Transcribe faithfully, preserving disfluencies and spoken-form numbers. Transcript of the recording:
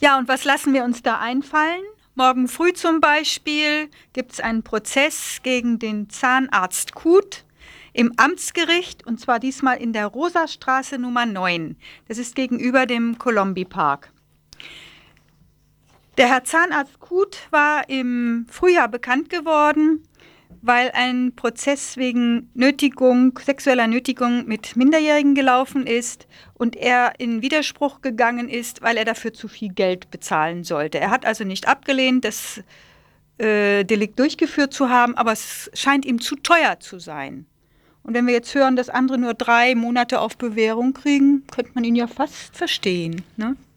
Ja, und was lassen wir uns da einfallen? Morgen früh zum Beispiel gibt es einen Prozess gegen den Zahnarzt Kut im Amtsgericht, und zwar diesmal in der Rosastraße Nummer neun. Das ist gegenüber dem Colombi-Park. Der Herr Zahnarzt Kut war im Frühjahr bekannt geworden, weil ein Prozess wegen Nötigung, sexueller Nötigung mit Minderjährigen gelaufen ist und er in Widerspruch gegangen ist, weil er dafür zu viel Geld bezahlen sollte. Er hat also nicht abgelehnt, das äh, Delikt durchgeführt zu haben, aber es scheint ihm zu teuer zu sein. Und wenn wir jetzt hören, dass andere nur drei Monate auf Bewährung kriegen, könnte man ihn ja fast verstehen, ne?